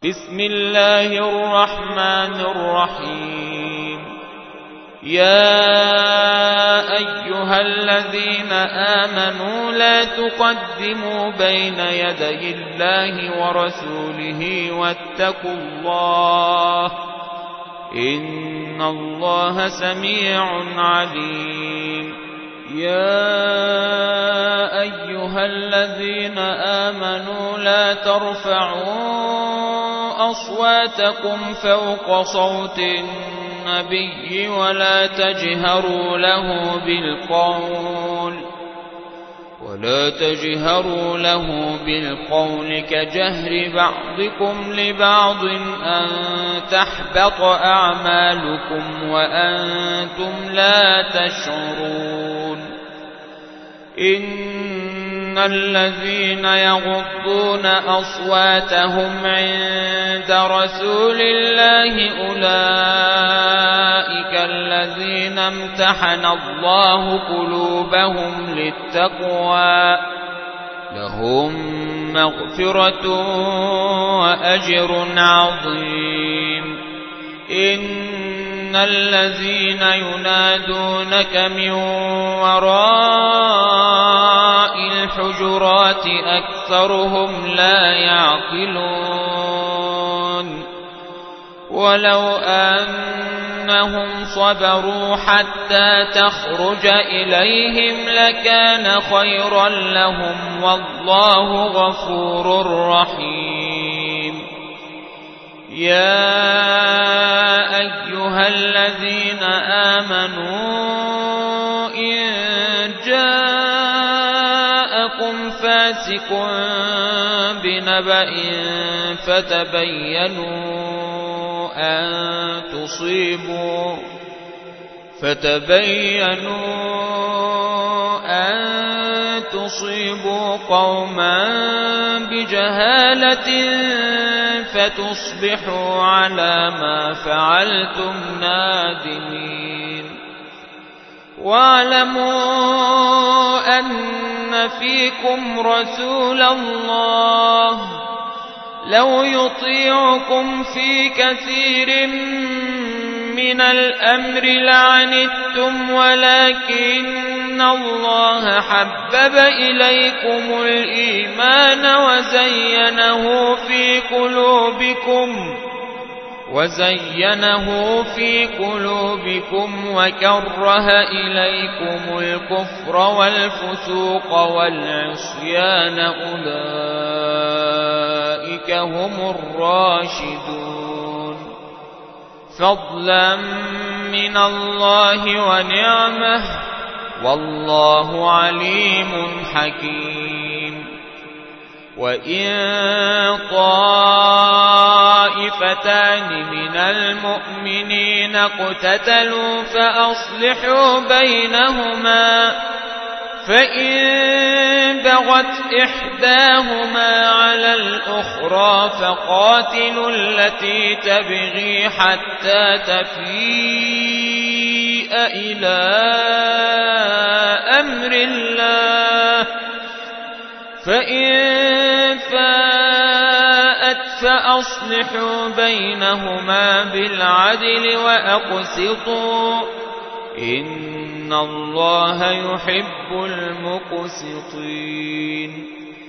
بسم الله الرحمن الرحيم. يا أيها الذين آمنوا لا تقدموا بين يدي الله ورسوله واتقوا الله إن الله سميع عليم. يا أيها الذين آمنوا لا ترفعوا أصواتكم فوق صوت النبي ولا تجهروا له بالقول كجهر بعضكم لبعض أن تحبط أعمالكم وأنتم لا تشعرون. إن الذين يغضون أصواتهم عند رسول الله أولئك الذين امتحن الله قلوبهم للتقوى لهم مغفرة وأجر عظيم. إن الذين ينادونك من وراء الحجرات أكثرهم لا يعقلون. ولو أنهم صبروا حتى تخرج إليهم لكان خيرا لهم والله غفور رحيم. يا أيها الذين آمنوا إن جاءكم فاسق بنبأ فتبينوا أن تصيبوا قوما بجهالة فتصبحوا على ما فعلتم نادمين. واعلموا أن فيكم رسول الله لو يطيعكم في كثير من الأمر لعنتم ولكن الله حبب إليكم الإيمان وزينه في قلوبكم وكره إليكم الكفر والفسوق والعصيان أولئك هم الراشدون. فضلا من الله ونعمه والله عليم حكيم. وإن طائفتان من المؤمنين اقتتلوا فأصلحوا بينهما فإن بغت إحداهما على الأخرى فقاتلوا التي تبغي حتى تفيء إلى أمر الله فإن فاءت فأصلحوا بينهما بالعدل وأقسطوا إن الله يحب المقسطين.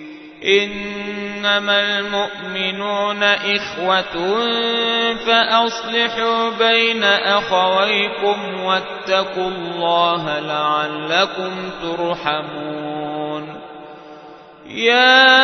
إنما المؤمنون إخوة فأصلحوا بين أخويكم واتقوا الله لعلكم ترحمون. يا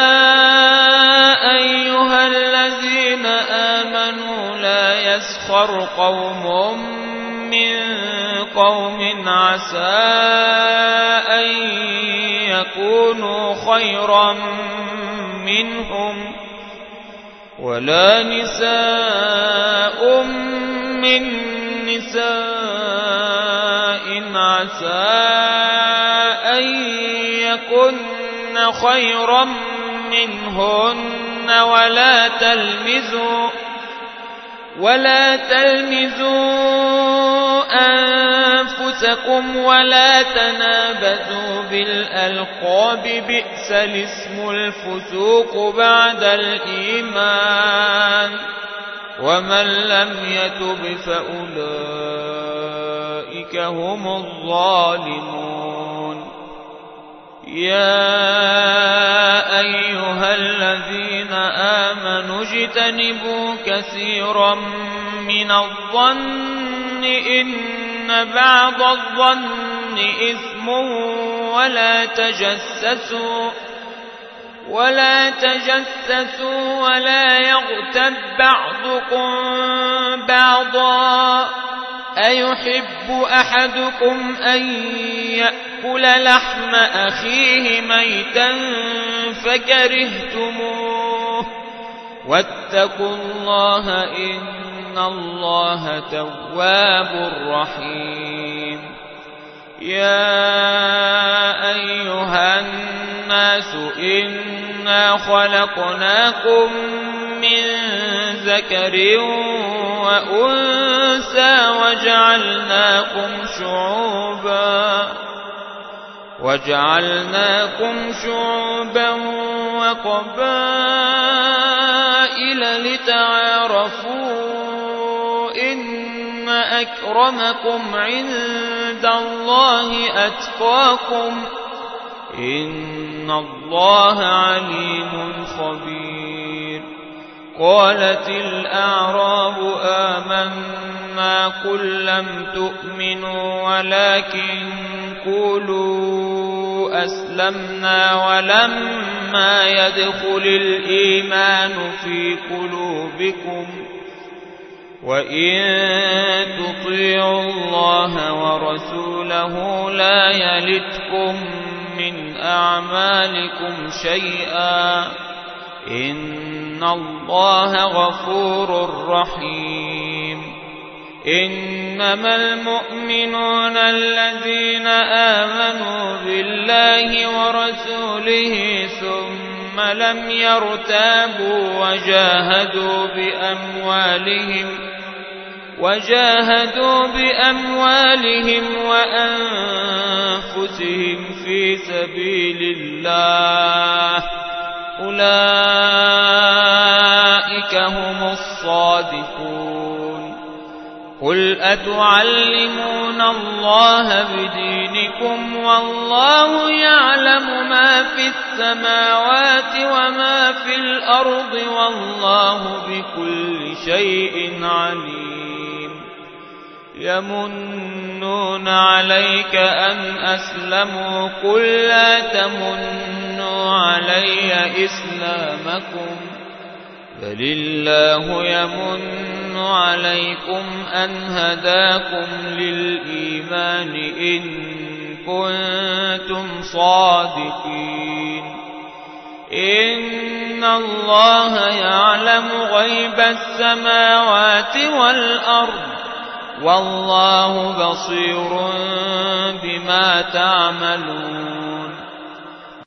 أيها الذين آمنوا لا يسخر قوم من قوم عسى أن يكونوا خيرا منهم ولا نساء من نساء عسى أن يكن خيرا منهن ولا تلمزوا أنفسكم ولا تنابزوا بالألقاب بئس الاسم الفسوق بعد الإيمان ومن لم يتب فأولئك هم الظالمون يا أيها الذين آمنوا اجتنبوا كثيرا من الظن إن بعض الظن إثم ولا تجسسوا ولا يغتب بعضكم بعضا أيحب أحدكم أن يأكل لحم أخيه ميتا فكرهتموه واتقوا الله إن الله تواب رحيم يا أيها الناس إنا خلقناكم من ذكر وأنثى وجعلناكم شعوبا وقبائل لتعارفوا إن أكرمكم عند الله أتقاكم إن الله عليم خبير قالت الأعراب آمنا قل لم تؤمنوا ولكن قولوا أسلمنا ولما يدخل الإيمان في قلوبكم وإن تطيعوا الله ورسوله لا يلتكم من أعمالكم شيئا إن الله غفور رحيم إنما المؤمنون الذين آمنوا بالله ورسوله ثم لم يرتابوا وجاهدوا بأموالهم وأنفسهم في سبيل الله أولئك هم الصادقون قل أتعلمون الله بدينكم والله يعلم ما في السماوات وما في الأرض والله بكل شيء عليم يمنون عليك أن أسلموا قل لا تمنوا علي إسلامكم بل الله يمن عليكم أن هداكم للإيمان إن كنتم صادقين إن الله يعلم غيب السماوات والأرض والله بصير بما تعملون